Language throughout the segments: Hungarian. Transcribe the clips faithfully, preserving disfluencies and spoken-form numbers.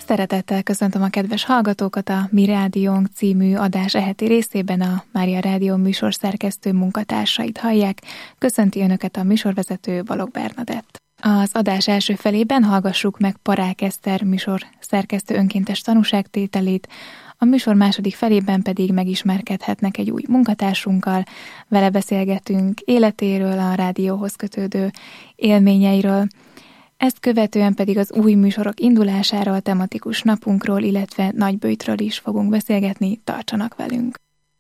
Szeretettel köszöntöm a kedves hallgatókat a Mi Rádiónk című adás eheti részében. A Mária Rádió műsorszerkesztő munkatársait hallják. Köszönti önöket a műsorvezető Balogh Bernadett. Az adás első felében hallgassuk meg Parák Eszter műsor szerkesztő önkéntes tanúságtételét, a műsor második felében pedig megismerkedhetnek egy új munkatársunkkal, vele beszélgetünk életéről, a rádióhoz kötődő élményeiről. Ezt követően pedig az új műsorok indulásáról, tematikus napunkról, illetve Nagyböjtről is fogunk beszélgetni, tartsanak velünk!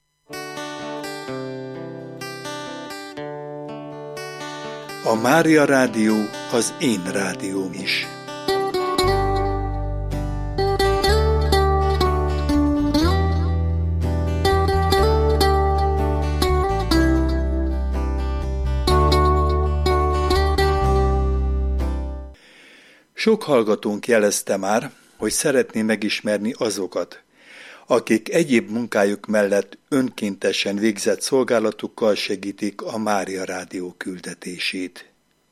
A Mária Rádió az én rádióm is. Sok hallgatónk jelezte már, hogy szeretné megismerni azokat, akik egyéb munkájuk mellett önkéntesen végzett szolgálatukkal segítik a Mária Rádió küldetését.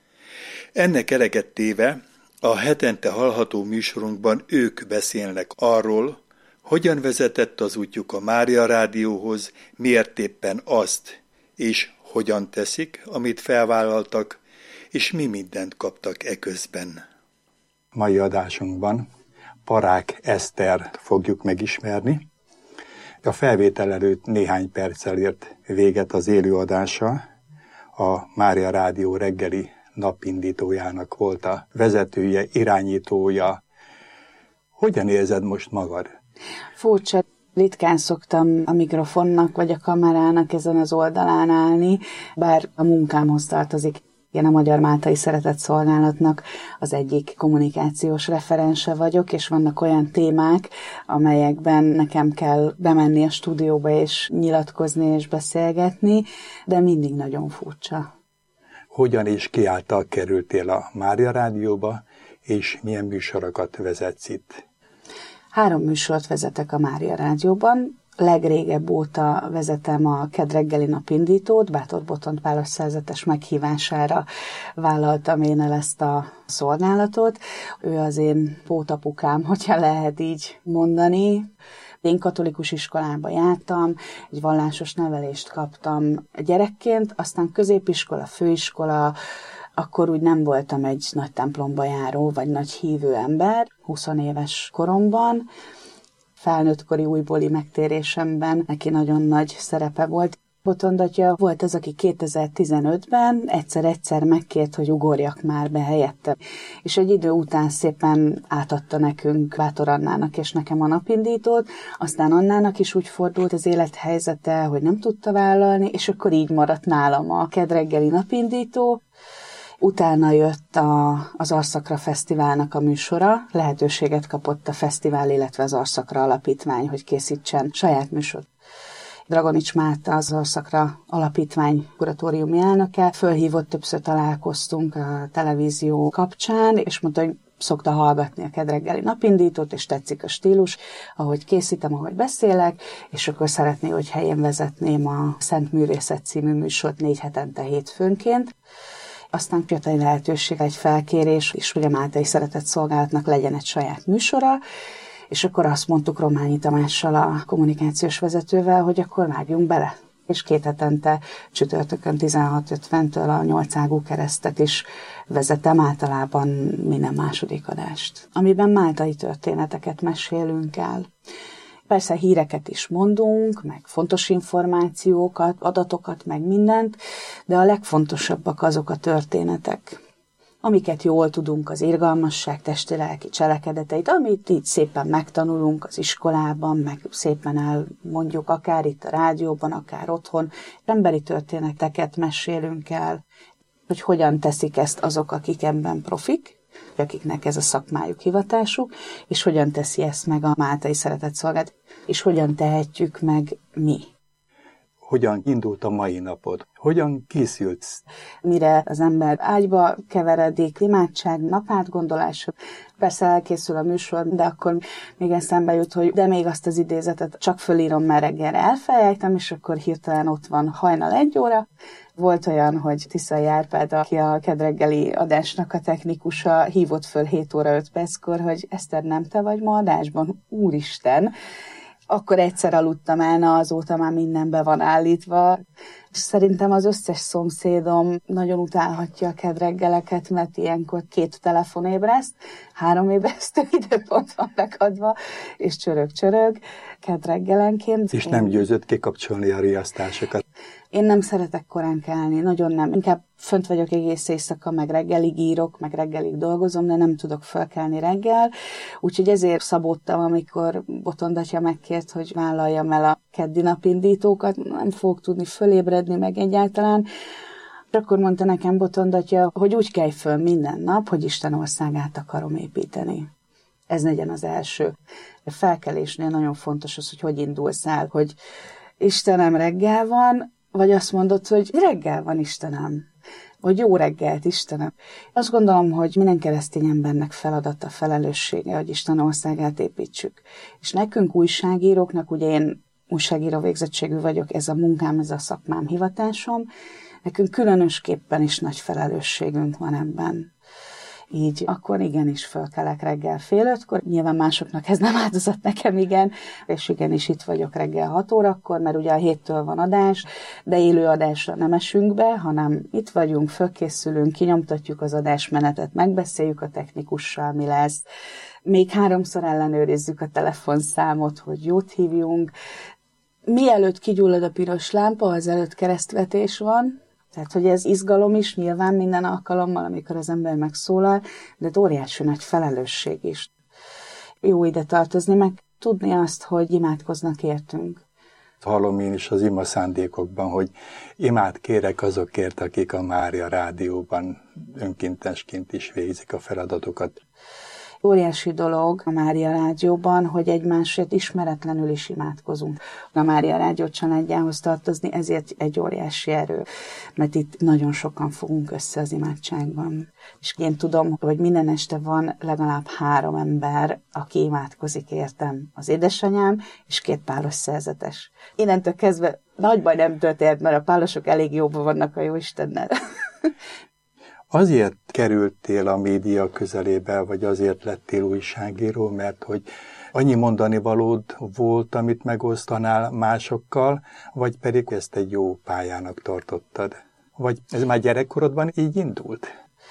Ennek eleget téve a hetente hallható műsorunkban ők beszélnek arról, hogyan vezetett az útjuk a Mária Rádióhoz, miért éppen azt, és hogyan teszik, amit felvállaltak, és mi mindent kaptak eközben. Mai adásunkban Parák Esztert fogjuk megismerni. A felvétel előtt néhány perccel ért véget az élőadása. A Mária Rádió reggeli napindítójának volt a vezetője, irányítója. Hogyan érzed most magad? Furcsa. Ritkán szoktam a mikrofonnak vagy a kamerának ezen az oldalán állni, bár a munkámhoz tartozik. Én a Magyar Máltai Szeretett Szolgálatnak az egyik kommunikációs referense vagyok, és vannak olyan témák, amelyekben nekem kell bemenni a stúdióba és nyilatkozni és beszélgetni, de mindig nagyon furcsa. Hogyan és ki által kerültél a Mária Rádióba, és milyen műsorokat vezetsz itt? Három műsort vezetek a Mária Rádióban. Legrégebb óta vezetem a Kedd reggeli napindítót, Bátor Botont Pálos szerzetes meghívására vállaltam én el ezt a szolgálatot. Ő az én pótapukám, hogyha lehet így mondani. Én katolikus iskolába jártam, egy vallásos nevelést kaptam gyerekként, aztán középiskola, főiskola, akkor úgy nem voltam egy nagy templomba járó, vagy nagy hívő ember, húsz éves koromban. Felnőttkori újbóli megtérésemben neki nagyon nagy szerepe volt. Botond atya volt az, aki kétezer-tizenötben egyszer-egyszer megkért, hogy ugorjak már be helyette. És egy idő után szépen átadta nekünk, Bátor Annának és nekem a napindítót, aztán Annának is úgy fordult az élethelyzete, hogy nem tudta vállalni, és akkor így maradt nálam a Kedd reggeli napindító. Utána jött a, az Arszakra Fesztiválnak a műsora, lehetőséget kapott a fesztivál, illetve az Arszakra Alapítvány, hogy készítsen saját műsort. Dragonics Márta, az Arszakra Alapítvány kuratóriumi elnöke, fölhívott, többször találkoztunk a televízió kapcsán, és mondta, hogy szokta hallgatni a Kedd reggeli napindítót, és tetszik a stílus, ahogy készítem, ahogy beszélek, és akkor szeretné, hogy helyén vezetném a Szent Művészet című műsort négy hetente hétfőnként. Aztán jött egy lehetőség, egy felkérés, és hogy a Máltai Szeretett Szolgálatnak legyen egy saját műsora, és akkor azt mondtuk Rományi Tamással, a kommunikációs vezetővel, hogy akkor vágjunk bele. És két hetente csütörtökön tizenhat ötventől a nyolcágú keresztet is vezetem, általában minden második adást, amiben máltai történeteket mesélünk el. Persze híreket is mondunk, meg fontos információkat, adatokat, meg mindent, de a legfontosabbak azok a történetek, amiket jól tudunk, az irgalmasság testi-lelki cselekedeteit, amit így szépen megtanulunk az iskolában, meg szépen elmondjuk akár itt a rádióban, akár otthon. Emberi történeteket mesélünk el, hogy hogyan teszik ezt azok, akik ebben profik, akiknek ez a szakmájuk, hivatásuk, és hogyan teszi ezt meg a Máltai Szeretett Szolgálat, és hogyan tehetjük meg mi. hogyan indult a mai napod? Hogyan készülsz? Mire az ember ágyba keveredik, imádság, napátgondolás, persze elkészül a műsor, de akkor még eszembe jut, hogy de még azt az idézetet csak fölírom, mert reggelre elfelejtem, és akkor hirtelen ott van hajnal egy óra. Volt olyan, hogy Tiszai Árpád, aki a kedreggeli adásnak a technikusa, hívott föl hét óra öt perckor, hogy Eszter, nem te vagy ma adásban? Úristen! Akkor egyszer aludtam el, na azóta már minden be van állítva. És szerintem az összes szomszédom nagyon utálhatja a kedreggeleket, mert ilyenkor két telefon ébreszt, három ébresztő időpont van megadva, és csörög-csörög kedreggelenként. És nem győzött kikapcsolni a riasztásokat. Én nem szeretek korán kelni, nagyon nem. Inkább fönt vagyok egész éjszaka, meg reggelig írok, meg reggelig dolgozom, de nem tudok felkelni reggel. Úgyhogy ezért szabódtam, amikor Botond atya megkért, hogy vállaljam el a keddi napindítókat. Nem fogok tudni fölébredni meg egyáltalán. És akkor mondta nekem Botond atya, hogy úgy kelj föl minden nap, hogy Isten országát akarom építeni. Ez legyen az első. A felkelésnél nagyon fontos az, hogy hogy indulsz el, hogy Istenem, reggel van, vagy azt mondod, hogy reggel van, Istenem, vagy jó reggelt, Istenem. Azt gondolom, hogy minden keresztény embernek feladata, felelőssége, hogy Isten országát építsük. És nekünk újságíróknak, ugye én újságíró végzettségű vagyok, ez a munkám, ez a szakmám, hivatásom, nekünk különösképpen is nagy felelősségünk van ebben. Így akkor igenis fölkelek reggel fél ötkor, nyilván másoknak ez nem áldozat, nekem igen, és igenis itt vagyok reggel hat órakor, mert ugye a héttől van adás, de élő adásra nem esünk be, hanem itt vagyunk, fölkészülünk, kinyomtatjuk az adásmenetet, megbeszéljük a technikussal, mi lesz, még háromszor ellenőrizzük a telefonszámot, hogy jót hívjunk. Mielőtt kigyullad a piros lámpa, azelőtt keresztvetés van, tehát, hogy ez izgalom is, nyilván minden alkalommal, amikor az ember megszólal, de óriási nagy felelősség is. Jó ide tartozni, meg tudni azt, hogy imádkoznak értünk. Hallom én is az ima szándékokban, hogy imát kérek azokért, akik a Mária Rádióban önkéntesként is végzik a feladatokat. Óriási dolog a Mária Rádióban, hogy egymásért ismeretlenül is imádkozunk. A Mária Rádió családjához tartozni, ezért egy óriási erő, mert itt nagyon sokan fogunk össze az imádságban. És én tudom, hogy minden este van legalább három ember, aki imádkozik értem. Az édesanyám és két pálos szerzetes. Innentől kezdve nagy baj nem történt, mert a pálosok elég jóban vannak a Jóistennel. Azért kerültél a média közelébe, vagy azért lettél újságíró, mert hogy annyi mondani valód volt, amit megosztanál másokkal, vagy pedig ezt egy jó pályának tartottad? Vagy ez már gyerekkorodban így indult?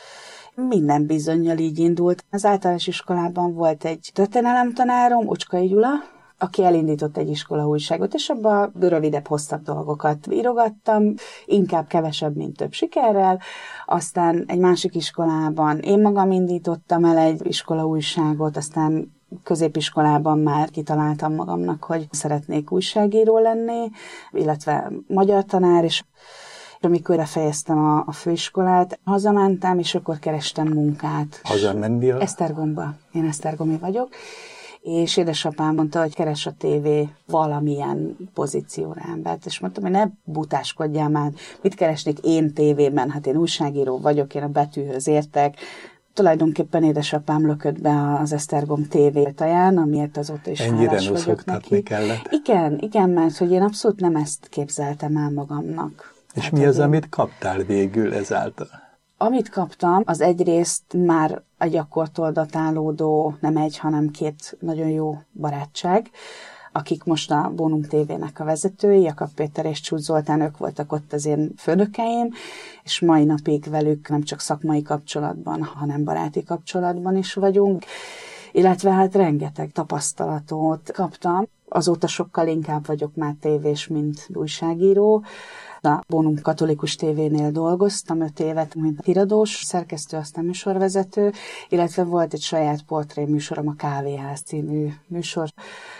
Minden bizonnyal így indult. Az általános iskolában volt egy történelemtanárom, Ocskai Gyula, aki elindított egy iskola újságot, és abban rövidebb, hosszabb dolgokat írogattam, inkább kevesebb, mint több sikerrel. Aztán egy másik iskolában én magam indítottam el egy iskola újságot, aztán középiskolában már kitaláltam magamnak, hogy szeretnék újságíró lenni, illetve magyar tanár, és amikor befejeztem a, a főiskolát, hazamentem, és akkor kerestem munkát. Hazamennél? Esztergomba. Én esztergomi vagyok. És édesapám mondta, hogy keres a tévé valamilyen pozícióra embert, és mondtam, hogy ne butáskodjál már, mit keresnék én tévében, hát én újságíró vagyok, én a betűhöz értek. Tulajdonképpen édesapám lökött be az Esztergom tévétaján, amiért azóta is ennyire hálás vagyok neki. Kellett. Igen, igen, mert hogy én abszolút nem ezt képzeltem el magamnak. És hát, mi az, én... amit kaptál végül ezáltal? Amit kaptam, az egyrészt már a gyakortól datálódó, nem egy, hanem két nagyon jó barátság, akik most a Bónum té vének a vezetői, Jakab Péter és Csúcs Zoltán, ők voltak ott az én főnökeim, és mai napig velük nem csak szakmai kapcsolatban, hanem baráti kapcsolatban is vagyunk, illetve hát rengeteg tapasztalatot kaptam. Azóta sokkal inkább vagyok már tévés, mint újságíró. A Bónum katolikus tévénél dolgoztam öt évet, mint híradós, szerkesztő, aztán műsorvezető, illetve volt egy saját portréműsorom, a Kávéház című műsor,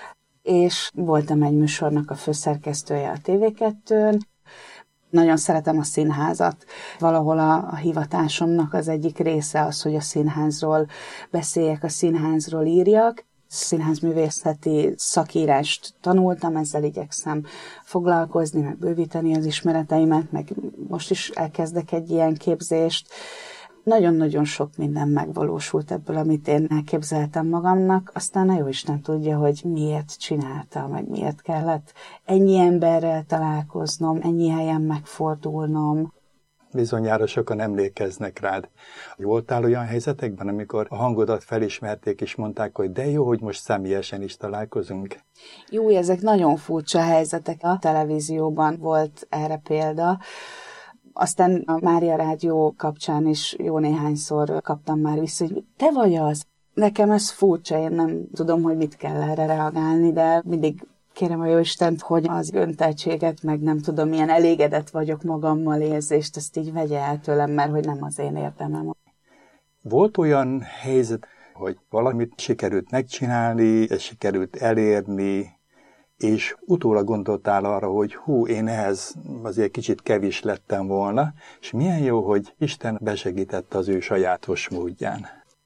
és voltam egy műsornak a főszerkesztője a té vé kettőn. Nagyon szeretem a színházat. Valahol a, a hivatásomnak az egyik része az, hogy a színházról beszéljek, a színházról írjak. színházművészeti szakírást tanultam, ezzel igyekszem foglalkozni, meg bővíteni az ismereteimet, meg most is elkezdek egy ilyen képzést. Nagyon-nagyon sok minden megvalósult ebből, amit én elképzeltem magamnak, aztán a jóisten tudja, hogy miért csináltam, meg miért kellett ennyi emberrel találkoznom, ennyi helyen megfordulnom. Bizonyára sokan emlékeznek rád. Voltál olyan helyzetekben, amikor a hangodat felismerték, és mondták, hogy de jó, hogy most személyesen is találkozunk? Jó, ezek nagyon furcsa helyzetek. A televízióban volt erre példa. Aztán a Mária Rádió kapcsán is jó néhányszor kaptam már vissza, hogy te vagy az. Nekem ez furcsa, én nem tudom, hogy mit kell erre reagálni, de mindig kérem a Jóistent, hogy az önteltséget, meg nem tudom, milyen elégedett vagyok magammal érzést, ezt így vegye el tőlem, mert hogy nem az én érdemem. Volt olyan helyzet, hogy valamit sikerült megcsinálni, ezt sikerült elérni, és utólag gondoltál arra, hogy hú, én ehhez azért kicsit kevés lettem volna, és milyen jó, hogy Isten besegített az ő sajátos módján.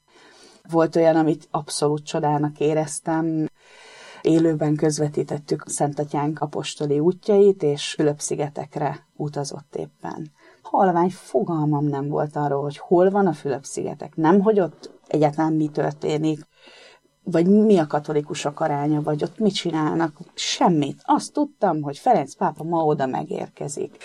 Volt olyan, amit abszolút csodának éreztem. Élőben közvetítettük Szentatyánk apostoli útjait, és Fülöp-szigetekre utazott éppen. Halvány fogalmam nem volt arról, hogy hol van a Fülöp-szigetek, nem, hogy ott egyáltalán mi történik, vagy mi a katolikusok aránya, vagy ott mit csinálnak, semmit. Azt tudtam, hogy Ferenc pápa ma oda megérkezik.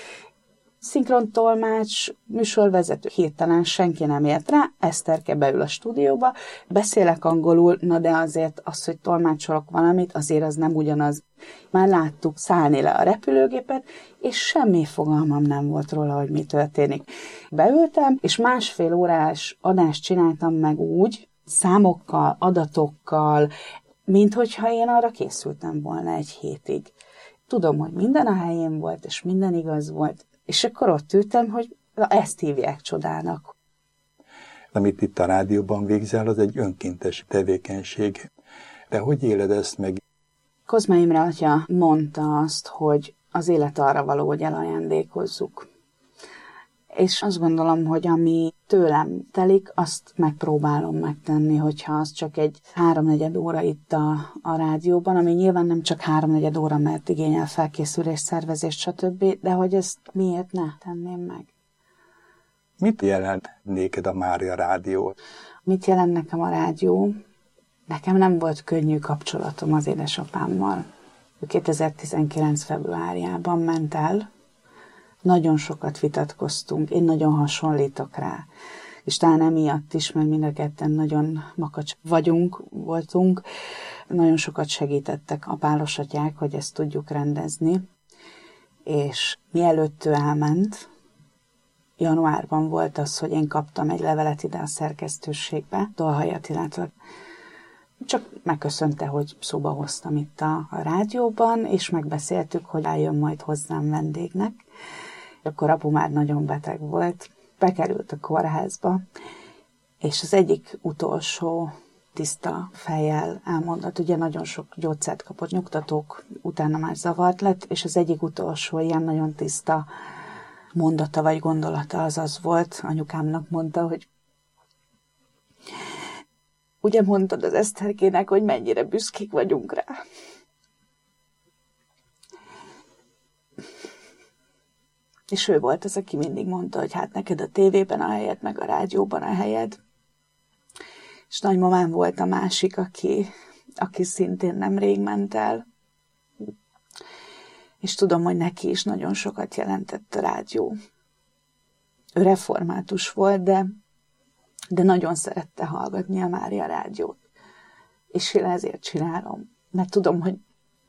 Szinkrontolmács, műsorvezető, hirtelen senki nem ért rá, Eszterke beül a stúdióba, beszélek angolul, na de azért az, hogy tolmácsolok valamit, azért az nem ugyanaz. Már láttuk szállni le a repülőgépet, és semmi fogalmam nem volt róla, hogy mi történik. Beültem, és másfél órás adást csináltam meg úgy, számokkal, adatokkal, mint hogyha én arra készültem volna egy hétig. Tudom, hogy minden a helyén volt, és minden igaz volt, és akkor ott ültem, hogy ezt hívják csodának. Amit itt a rádióban végzel, az egy önkéntes tevékenység. De hogy éled ezt meg? Kozma Imre atya mondta azt, hogy az élet arra való, hogy elajándékozzuk. És azt gondolom, hogy ami tőlem telik, azt megpróbálom megtenni, hogyha az csak egy háromnegyed óra itt a, a rádióban, ami nyilván nem csak háromnegyed óra, mert igényel felkészülés, szervezést, stb., de hogy ezt miért ne tenném meg. Mit jelent néked a Mária Rádió? Mit jelent nekem a rádió? Nekem nem volt könnyű kapcsolatom az édesapámmal. Ő kétezer-tizenkilenc februárjában ment el. Nagyon sokat vitatkoztunk, én nagyon hasonlítok rá. És talán emiatt is, mert mind a ketten nagyon makacs vagyunk, voltunk, nagyon sokat segítettek a pálosatyák, hogy ezt tudjuk rendezni. És mielőtt ő elment, januárban volt az, hogy én kaptam egy levelet ide a szerkesztőségbe, Dolhai Attilától. Csak megköszönte, hogy szóba hoztam itt a, a rádióban, és megbeszéltük, hogy eljön majd hozzám vendégnek. Akkor apu már nagyon beteg volt, bekerült a kórházba, és az egyik utolsó tiszta fejjel elmondott, ugye nagyon sok gyógyszert kapott, nyugtatók, utána már zavart lett, és az egyik utolsó ilyen nagyon tiszta mondata vagy gondolata az az volt, anyukámnak mondta, hogy ugye mondtad az Eszterkének, hogy mennyire büszkék vagyunk rá. És ő volt az, aki mindig mondta, hogy hát neked a tévében a helyed, meg a rádióban a helyed. És nagymamám volt a másik, aki, aki szintén nemrég ment el. És tudom, hogy neki is nagyon sokat jelentett a rádió. Ő református volt, de, de nagyon szerette hallgatni a Mária Rádiót. És én ezért csinálom. Mert tudom, hogy,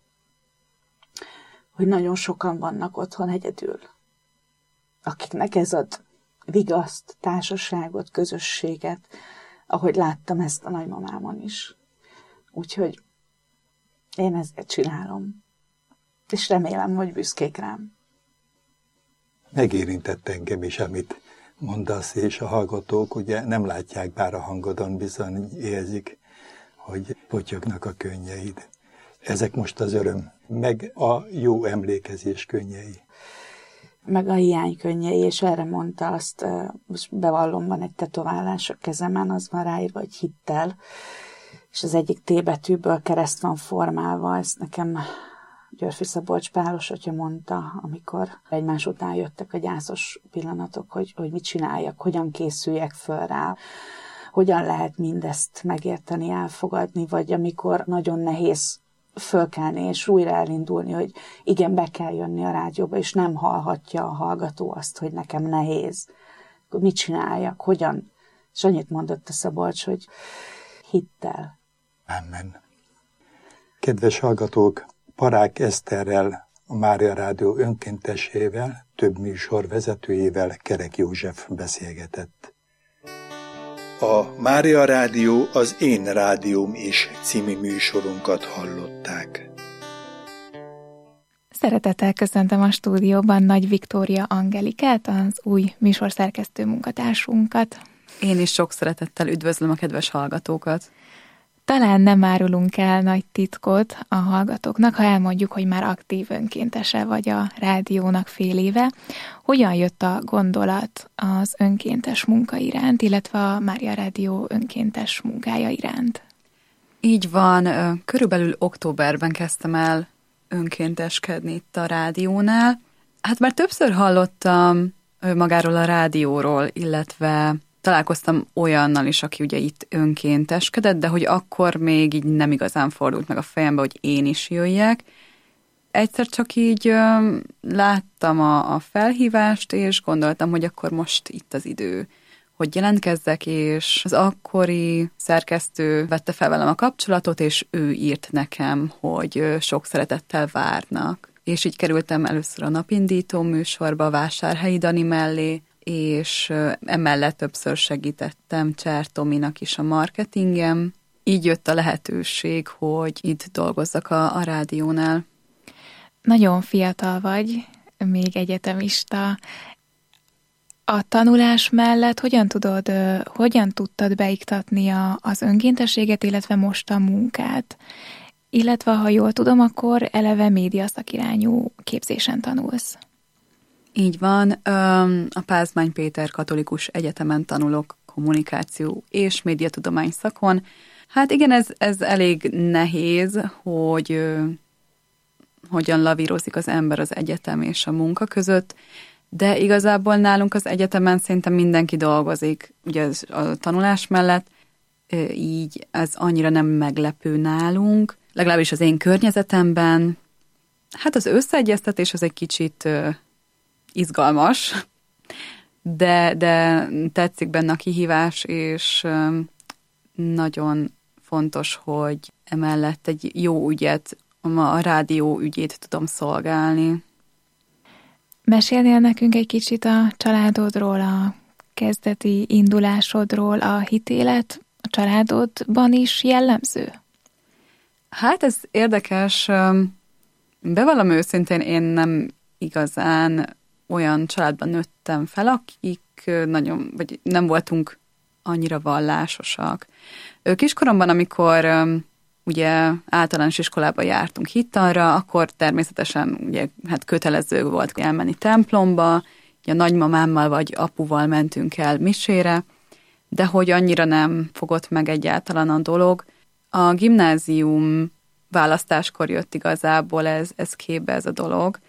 hogy nagyon sokan vannak otthon egyedül, akiknek ez ad vigaszt, társaságot, közösséget, ahogy láttam ezt a nagymamámon is. Úgyhogy én ezért csinálom. És remélem, hogy büszkék rám. Megérintett engem is, amit mondasz, és a hallgatók ugye nem látják, bár a hangodon bizony érzik, hogy potyognak a könnyeid. Ezek most az öröm, meg a jó emlékezés könnyei. Meg a hiány könnyei, és erre mondta azt, most bevallom, van egy tetoválás a kezemen, az van ráírva, hogy hittel, és az egyik T betűből kereszt van formálva. Ezt nekem Györfi Szabolcs Pálos atya mondta, amikor egymás után jöttek a gyászos pillanatok, hogy, hogy mit csináljak, hogyan készüljek föl rá, hogyan lehet mindezt megérteni, elfogadni, vagy amikor nagyon nehéz fölkelni és újra elindulni, hogy igen, be kell jönni a rádióba, és nem hallhatja a hallgató azt, hogy nekem nehéz. Akkor mit csináljak, hogyan? És annyit mondott a Szabolcs, hogy hittel. Amen. Kedves hallgatók, Parák Eszterrel, a Mária Rádió önkéntesével, több műsorvezetőjével Kerek József beszélgetett. A Mária Rádió az Én Rádióm is című műsorunkat hallották. Szeretettel köszöntöm a stúdióban Nagy Viktória Angelikát, az új műsorszerkesztő munkatársunkat. Én is sok szeretettel üdvözlöm a kedves hallgatókat. Talán nem árulunk el nagy titkot a hallgatóknak, ha elmondjuk, hogy már aktív önkéntese vagy a rádiónak fél éve. Hogyan jött a gondolat az önkéntes munka iránt, illetve a Mária Rádió önkéntes munkája iránt? Így van, körülbelül októberben kezdtem el önkénteskedni itt a rádiónál. Hát már többször hallottam magáról a rádióról, illetve találkoztam olyannal is, aki ugye itt önkénteskedett, de hogy akkor még így nem igazán fordult meg a fejembe, hogy én is jöjjek. Egyszer csak így ö, láttam a, a felhívást, és gondoltam, hogy akkor most itt az idő, hogy jelentkezzek, és az akkori szerkesztő vette fel velem a kapcsolatot, és ő írt nekem, hogy sok szeretettel várnak. És így kerültem először a napindító műsorba, Vásárhelyi Dani mellé, és emellett többször segítettem Cser Tominak is a marketingem. Így jött a lehetőség, hogy itt dolgozzak a, a rádiónál. Nagyon fiatal vagy, még egyetemista. A tanulás mellett hogyan tudod, hogyan tudtad beiktatni a, az önkéntességet, illetve most a munkát? Illetve, ha jól tudom, akkor eleve médiaszakirányú képzésen tanulsz. Így van, a Pázmány Péter Katolikus Egyetemen tanulok kommunikáció és médiatudomány szakon. Hát igen, ez, ez elég nehéz, hogy hogyan lavírozik az ember az egyetem és a munka között, de igazából nálunk az egyetemen szerintem mindenki dolgozik, ugye a tanulás mellett, így ez annyira nem meglepő nálunk, legalábbis az én környezetemben. Hát az összeegyeztetés az egy kicsit izgalmas, de, de tetszik benne a kihívás, és nagyon fontos, hogy emellett egy jó ügyet, a rádió ügyét tudom szolgálni. Mesélnél nekünk egy kicsit a családodról, a kezdeti indulásodról, a hitélet a családodban is jellemző? Hát ez érdekes. Bevallom őszintén, én nem igazán olyan családban nőttem fel, akik nagyon, vagy nem voltunk annyira vallásosak. Kiskoromban, amikor ugye általános iskolába jártunk hittanra, akkor természetesen ugye, hát kötelező volt elmenni templomba, ugye a nagymamámmal vagy apuval mentünk el misére, de hogy annyira nem fogott meg egyáltalán a dolog. A gimnázium választáskor jött igazából ez, ez képbe ez a dolog,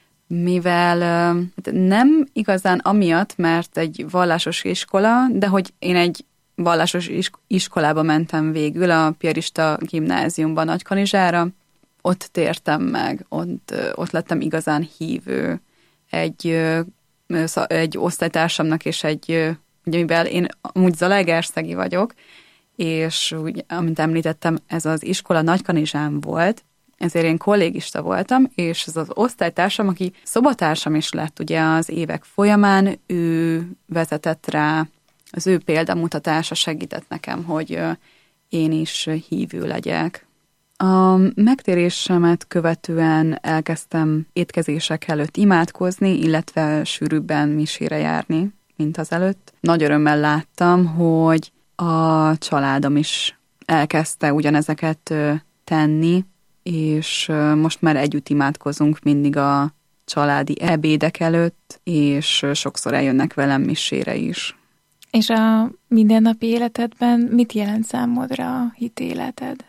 mivel nem igazán amiatt, mert egy vallásos iskola, de hogy én egy vallásos iskolába mentem végül, a piarista gimnáziumban Nagykanizsára, ott tértem meg, ott, ott lettem igazán hívő. Egy, egy osztálytársamnak és egy, ugye mivel én amúgy zalaegerszegi vagyok, és úgy, amint említettem, ez az iskola Nagykanizsán volt, ezért én kollégista voltam, és ez az osztálytársam, aki szobatársam is lett ugye az évek folyamán, ő vezetett rá, az ő példamutatása segített nekem, hogy én is hívő legyek. A megtérésemet követően elkezdtem étkezések előtt imádkozni, illetve sűrűbben misére járni, mint az előtt. Nagy örömmel láttam, hogy a családom is elkezdte ugyanezeket tenni, és most már együtt imádkozunk mindig a családi ebédek előtt, és sokszor eljönnek velem misére is. És a mindennapi életedben mit jelent számodra a hitéleted?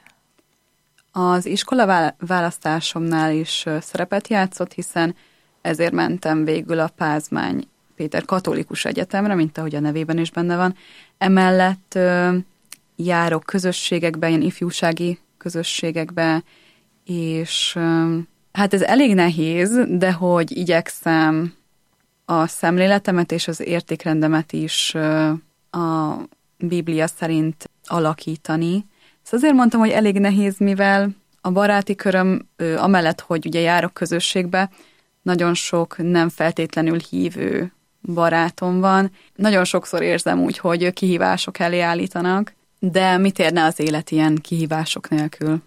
Az iskola választásomnál is szerepet játszott, hiszen ezért mentem végül a Pázmány Péter Katolikus Egyetemre, mint ahogy a nevében is benne van. Emellett ö, járok közösségekbe, ilyen ifjúsági közösségekbe, és ö, hát ez elég nehéz, de hogy igyekszem a szemléletemet és az értékrendemet is ö, a Biblia szerint alakítani. Ezt azért mondtam, hogy elég nehéz, mivel a baráti köröm, ö, amellett, hogy ugye járok közösségbe, nagyon sok nem feltétlenül hívő barátom van. Nagyon sokszor érzem úgy, hogy kihívások elé állítanak, de mit érne az élet ilyen kihívások nélkül?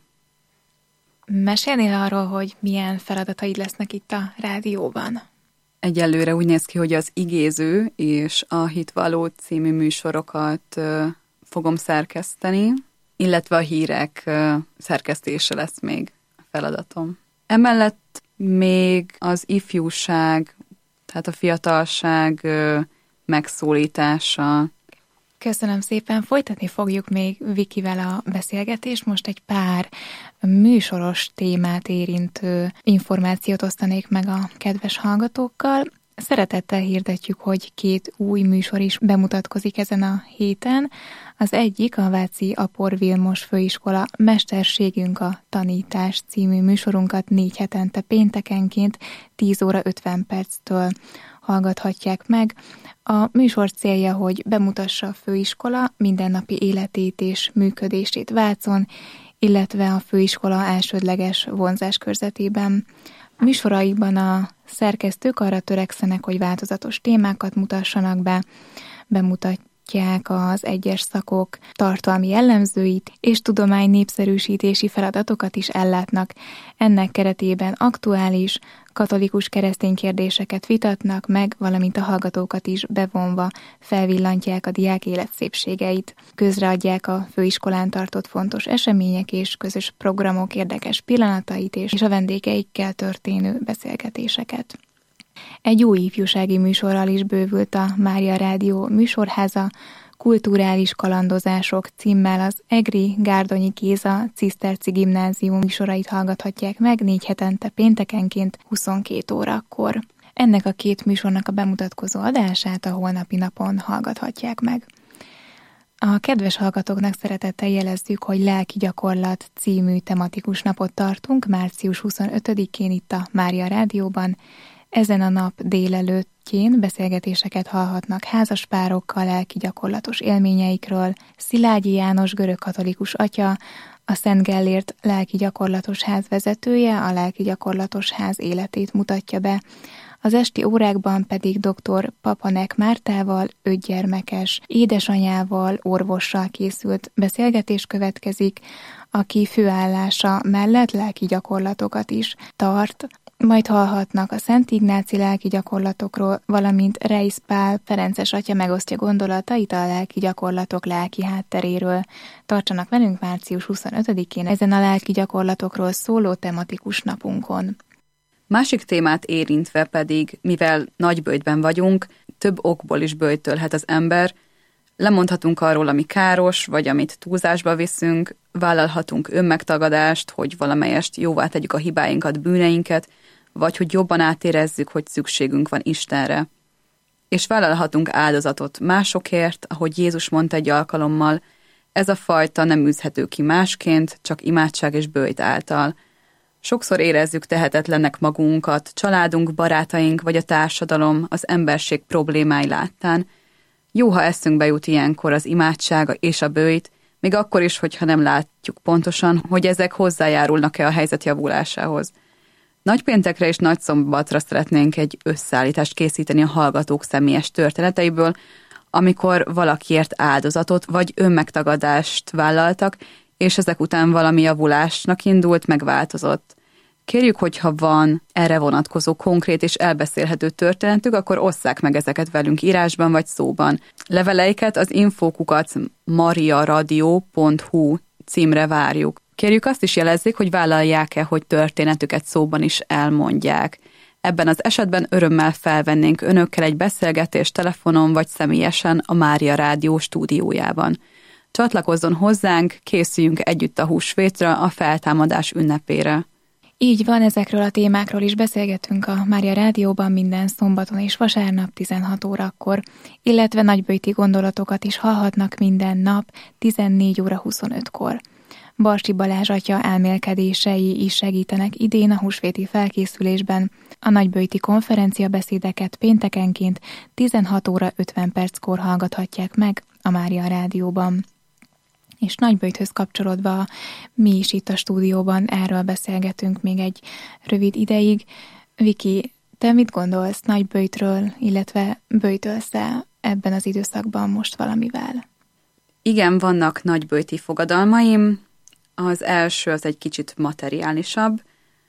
Mesélnél arról, hogy milyen feladataid lesznek itt a rádióban? Egyelőre úgy néz ki, hogy az Igéző és a Hitvalló című műsorokat fogom szerkeszteni, illetve a hírek szerkesztése lesz még a feladatom. Emellett még az ifjúság, tehát a fiatalság megszólítása. Köszönöm szépen, folytatni fogjuk még Vikivel a beszélgetést. Most egy pár műsoros témát érintő információt osztanék meg a kedves hallgatókkal. Szeretettel hirdetjük, hogy két új műsor is bemutatkozik ezen a héten. Az egyik a Váci Apor Vilmos Főiskola Mesterségünk a Tanítás című műsorunkat négy hetente péntekenként tíz óra ötven perctől hallgathatják meg. A műsor célja, hogy bemutassa a főiskola mindennapi életét és működését Vácon, illetve a főiskola elsődleges vonzáskörzetében. Műsoraikban a szerkesztők arra törekszenek, hogy változatos témákat mutassanak be, bemutatják az egyes szakok tartalmi jellemzőit, és tudomány népszerűsítési feladatokat is ellátnak. Ennek keretében aktuális, katolikus keresztény kérdéseket vitatnak meg, valamint a hallgatókat is bevonva felvillantják a diák élet szépségeit. Közreadják a főiskolán tartott fontos események és közös programok érdekes pillanatait és a vendégeikkel történő beszélgetéseket. Egy új ifjúsági műsorral is bővült a Mária Rádió műsorháza, kulturális kalandozások címmel az Egri Gárdonyi Géza Ciszterci Gimnázium műsorait hallgathatják meg négy hetente péntekenként huszonkét órakor. Ennek a két műsornak a bemutatkozó adását a holnapi napon hallgathatják meg. A kedves hallgatóknak szeretettel jelezzük, hogy Lelki Gyakorlat című tematikus napot tartunk március huszonötödikén itt a Mária Rádióban. Ezen a nap délelőttjén beszélgetéseket hallhatnak házaspárokkal lelki gyakorlatos élményeikről. Szilágyi János görögkatolikus atya, a Szent Gellért lelki gyakorlatos ház vezetője a lelki gyakorlatos ház életét mutatja be. Az esti órákban pedig dr. Papanek Mártával, öt gyermekes édesanyával, orvossal készült beszélgetés következik, aki főállása mellett lelki gyakorlatokat is tart. Majd hallhatnak a Szent Ignáci lelki gyakorlatokról, valamint Reisz Pál ferences atya megosztja gondolatait a lelki gyakorlatok lelki hátteréről. Tartsanak velünk március huszonötödikén ezen a lelki gyakorlatokról szóló tematikus napunkon. Másik témát érintve pedig, mivel nagy böjtben vagyunk, több okból is böjtölhet az ember, lemondhatunk arról, ami káros, vagy amit túlzásba viszünk, vállalhatunk önmegtagadást, hogy valamelyest jóvá tegyük a hibáinkat, bűneinket, vagy hogy jobban átérezzük, hogy szükségünk van Istenre. És vállalhatunk áldozatot másokért, ahogy Jézus mondta egy alkalommal, ez a fajta nem űzhető ki másként, csak imádság és böjt által. Sokszor érezzük tehetetlennek magunkat, családunk, barátaink vagy a társadalom az emberség problémái láttán. Jó, ha eszünkbe jut ilyenkor az imádság és a böjt, még akkor is, hogyha nem látjuk pontosan, hogy ezek hozzájárulnak-e a helyzet javulásához. Nagypéntekre és nagyszombatra szeretnénk egy összeállítást készíteni a hallgatók személyes történeteiből, amikor valakiért áldozatot vagy önmegtagadást vállaltak, és ezek után valami javulásnak indult, megváltozott. Kérjük, hogyha van erre vonatkozó konkrét és elbeszélhető történetük, akkor osszák meg ezeket velünk írásban vagy szóban. Leveleiket az infókukat mariaradio pont hu címre várjuk. Kérjük azt is jelezzék, hogy vállalják-e, hogy történetüket szóban is elmondják. Ebben az esetben örömmel felvennénk önökkel egy beszélgetést telefonon vagy személyesen a Mária Rádió stúdiójában. Csatlakozzon hozzánk, készüljünk együtt a húsvétra, a feltámadás ünnepére. Így van, ezekről a témákról is beszélgetünk a Mária Rádióban minden szombaton és vasárnap tizenhat órakor, illetve nagyböjti gondolatokat is hallhatnak minden nap tizennégy óra huszonötkor. Barsi Balázs atya elmélkedései is segítenek idén a húsvéti felkészülésben. A nagyböjti konferenciabeszédeket péntekenként tizenhat óra ötven perckor hallgathatják meg a Mária Rádióban. És Nagyböjthöz kapcsolódva mi is itt a stúdióban erről beszélgetünk még egy rövid ideig. Viki, te mit gondolsz Nagyböjtről, illetve böjtölsz-e ebben az időszakban most valamivel? Igen, vannak nagyböjti fogadalmaim. Az első az egy kicsit materiálisabb.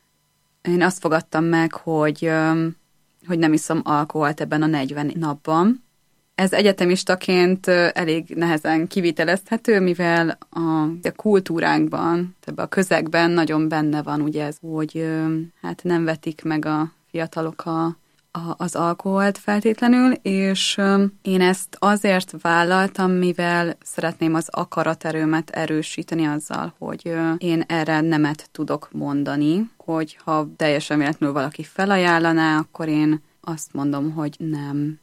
Én azt fogadtam meg, hogy, hogy nem iszom alkoholt ebben a negyven napban. Ez egyetemistaként elég nehezen kivitelezhető, mivel a, a kultúránkban, ebben a közegben nagyon benne van ugye ez, hogy hát nem vetik meg a fiatalok a, a, az alkoholt feltétlenül, és én ezt azért vállaltam, mivel szeretném az akaraterőmet erősíteni azzal, hogy én erre nemet tudok mondani, hogy ha teljesen véletlenül valaki felajánlaná, akkor én azt mondom, hogy nem.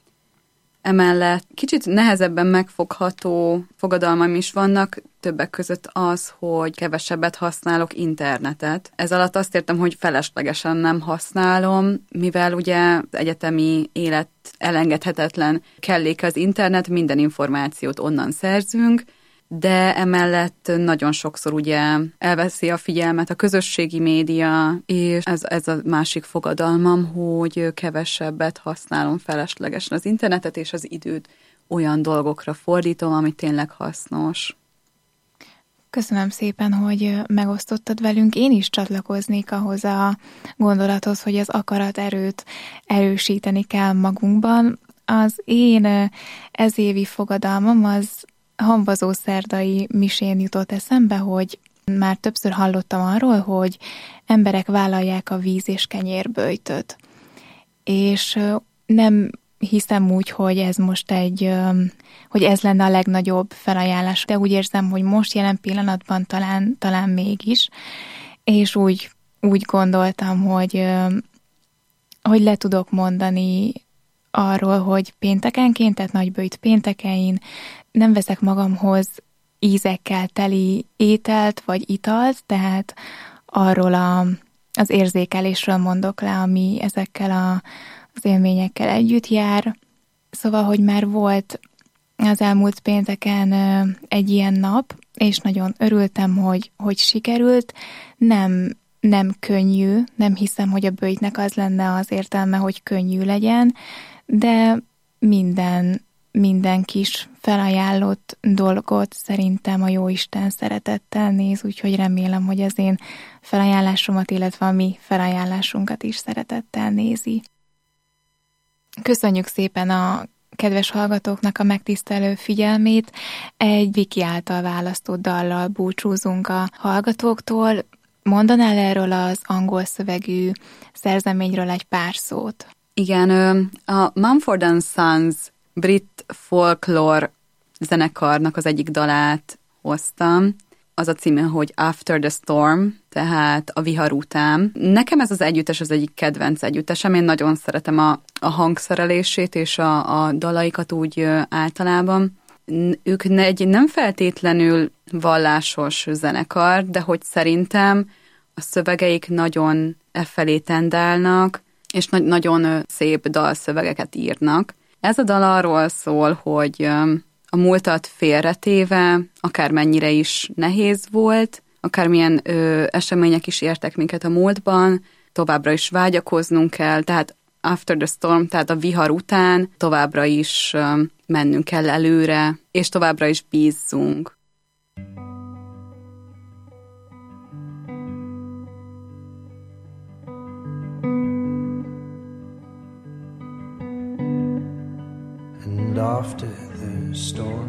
Emellett kicsit nehezebben megfogható fogadalmaim is vannak, többek között az, hogy kevesebbet használok internetet. Ez alatt azt értem, hogy feleslegesen nem használom, mivel ugye az egyetemi élet elengedhetetlen kellék az internet, minden információt onnan szerzünk, de emellett nagyon sokszor ugye elveszi a figyelmet a közösségi média, és ez, ez a másik fogadalmam, hogy kevesebbet használom feleslegesen az internetet, és az időt olyan dolgokra fordítom, ami tényleg hasznos. Köszönöm szépen, hogy megosztottad velünk. Én is csatlakoznék ahhoz a gondolathoz, hogy az akaraterőt erősíteni kell magunkban. Az én ezévi fogadalmam az hamvazó szerdai misén jutott eszembe, hogy már többször hallottam arról, hogy emberek vállalják a víz és kenyérböjtöt. És nem hiszem úgy, hogy ez most egy, hogy ez lenne a legnagyobb felajánlás, de úgy érzem, hogy most jelen pillanatban talán, talán mégis, és úgy, úgy gondoltam, hogy, hogy le tudok mondani arról, hogy péntekenként, tehát nagyböjt péntekein nem veszek magamhoz ízekkel teli ételt vagy italt, tehát arról a, az érzékelésről mondok le, ami ezekkel a, az élményekkel együtt jár. Szóval, hogy már volt az elmúlt pénteken egy ilyen nap, és nagyon örültem, hogy, hogy sikerült. Nem, nem könnyű, nem hiszem, hogy a böjtnek az lenne az értelme, hogy könnyű legyen, de minden, minden kis felajánlott dolgot szerintem a Jóisten szeretettel néz, úgyhogy remélem, hogy az én felajánlásomat, illetve a mi felajánlásunkat is szeretettel nézi. Köszönjük szépen a kedves hallgatóknak a megtisztelő figyelmét. Egy Viki által választott dallal búcsúzunk a hallgatóktól. Mondanál erről az angol szövegű szerzeményről egy pár szót? Igen, a Mumford and Sons brit folklore zenekarnak az egyik dalát hoztam. Az a címe, hogy After the Storm, tehát a vihar után. Nekem ez az együttes az egyik kedvenc együttesem. Én nagyon szeretem a, a hangszerelését és a, a dalaikat úgy általában. Ők egy nem feltétlenül vallásos zenekar, de hogy szerintem a szövegeik nagyon e felé tendálnak, és na- nagyon szép dalszövegeket írnak. Ez a dal arról szól, hogy a múltat félretéve, akármennyire is nehéz volt, akármilyen ö, események is értek minket a múltban, továbbra is vágyakoznunk kell, tehát after the storm, tehát a vihar után továbbra is ö, mennünk kell előre, és továbbra is bízzunk. And after the storm,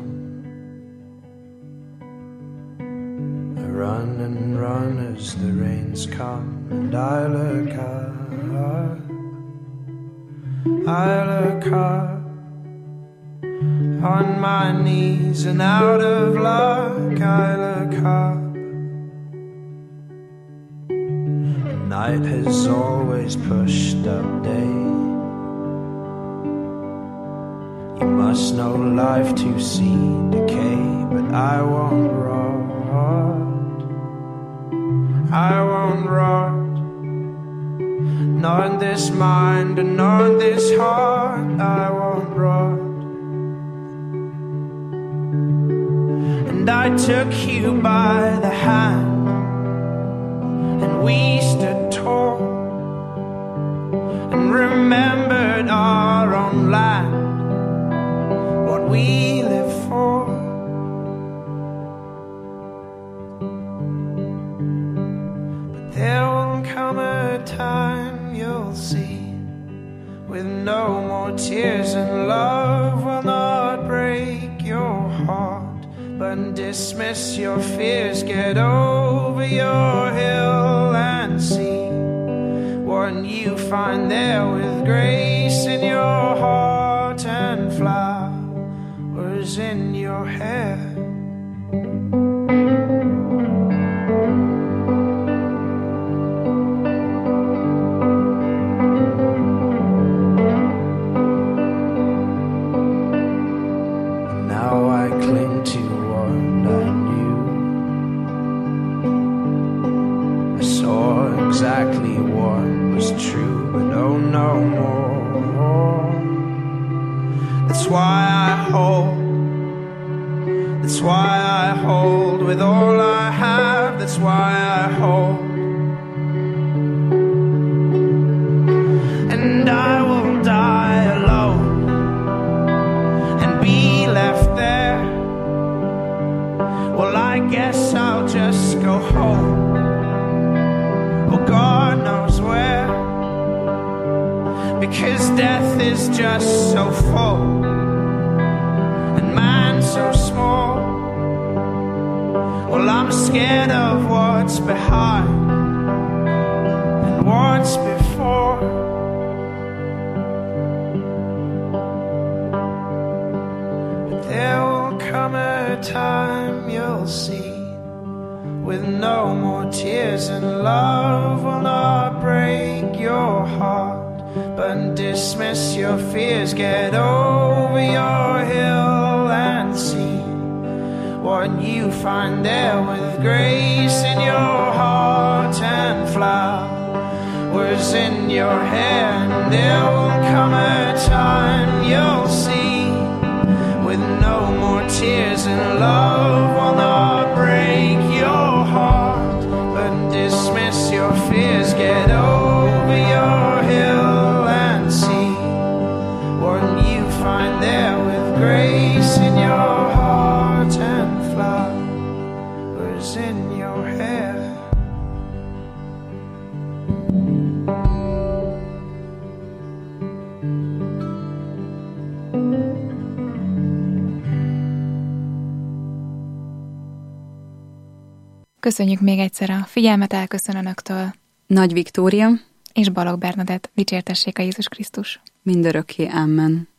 I run and run as the rains come, and I look up I look up on my knees and out of luck I look up. Night has always pushed up day. You must know life to see decay, but I won't rot. I won't rot. Not in this mind and not in this heart. I won't rot. And I took you by the hand, and we stood tall and remembered our own land, what we live for. But there will come a time you'll see, with no more tears, and love will not break your heart, but dismiss your fears. Get over your hill and see what you find there, with grace in your heart and flowers in your hair. Now I cling to what I knew. I saw exactly what was true, but oh no more. That's why I hold, that's why I hold with all I have, that's why I hold. And I will die alone and be left there. Well, I guess I'll just go home, oh God knows where, because death is just so full and man so small. Well, I'm scared of what's behind and what's before. But there will come a time you'll see, with no more tears, and love will not break your heart, but dismiss your fears. Get over your hill and see what you find there, with grace in your heart and flowers in your hair. And there will come a time you'll see, with no more tears, and love will not break your heart, but dismiss your fears. Get over your hill and see what you find there, with grace in your heart and flowers in your hair. Köszönjük még egyszer a figyelmet, elköszön önöktől Nagy Viktória és Balogh Bernadett. Dicsértessék a Jézus Krisztus! Mindörökké, amen.